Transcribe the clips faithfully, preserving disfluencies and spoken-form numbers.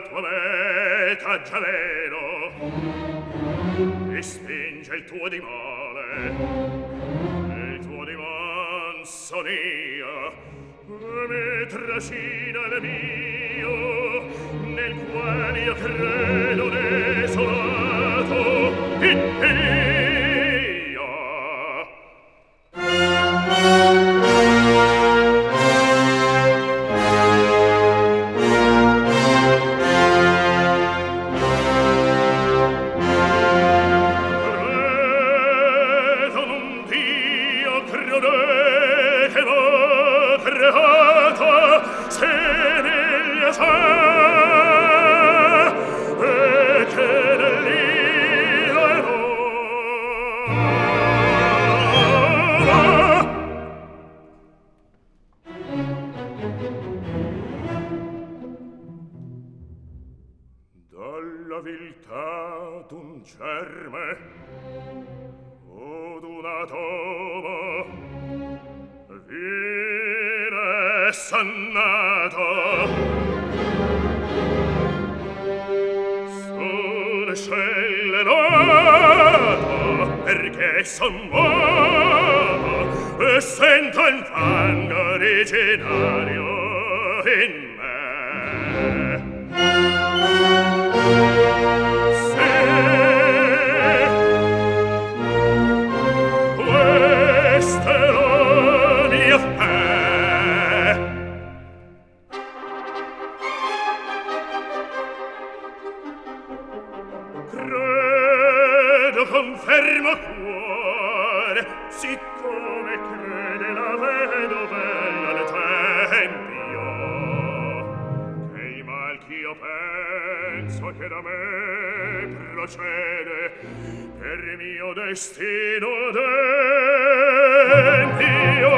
tua meta già vero e spinge il tuo dimale e il tuo diman sonia e mi trascina il mio nel quale io credo desolato e dalla viltà d'un germe o d'un atomo viene sannato sulle scelle nato perché son uomo e sento il fango originario in me. Confermo cuore, siccome crede la vedovella al tempio, che il mal ch'io penso che da me procede per mio destino adempio.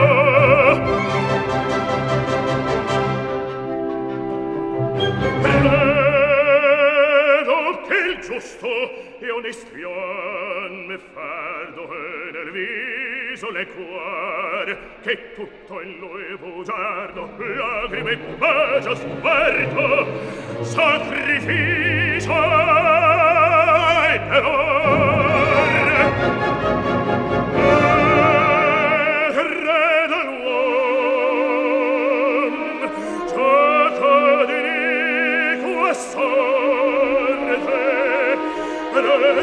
Credo che il giusto e onestian me fardo e nel viso le cuore che tutto in lui bugiardo lagrime e bacio sguardo sacrificio e terrore e credo l'uom gioco di iniqua sorte e le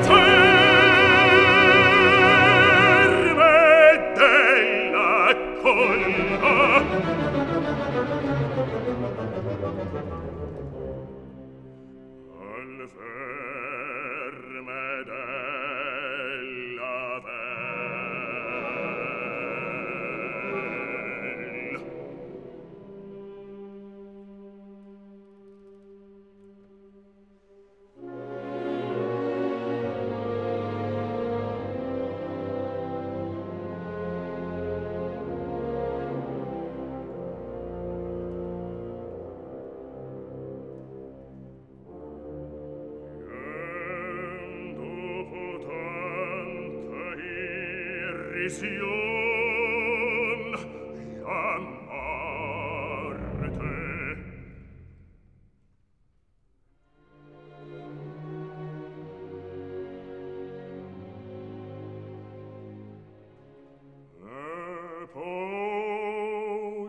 terme della colpa al verme della bella. Vision, la morte. E poi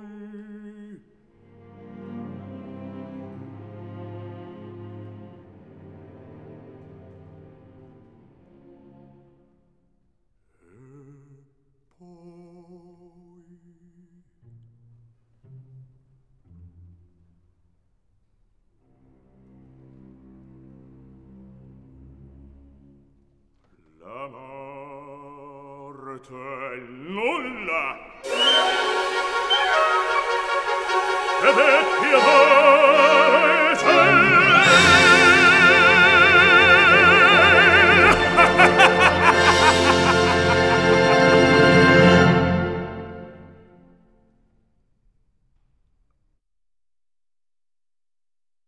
la morte è nulla ed è pietosa